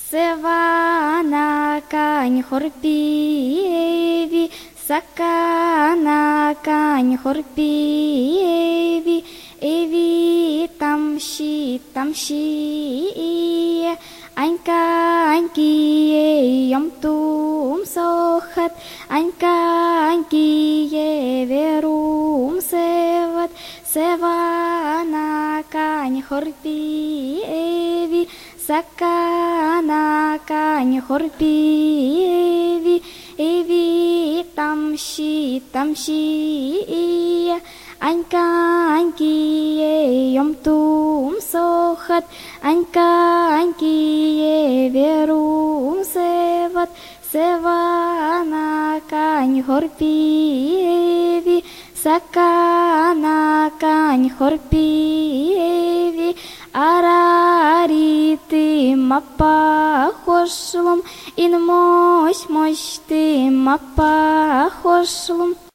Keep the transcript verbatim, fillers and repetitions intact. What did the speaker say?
Севана кань хорпиеви, сакана кань хорпиеви, эви тамши тамши, анька анькие ямтум сохат, анька анькие верум севат, севана кань хорпиеви, сакана кань хорпиеви, эви тамши тамши, анька анькие ямтум сохат, анька анькие верум севат, севана кань хорпиеви, сакана кань хорпиеви, арари ты мапа хошлум, ин мощь мощь ты мапа хошлум.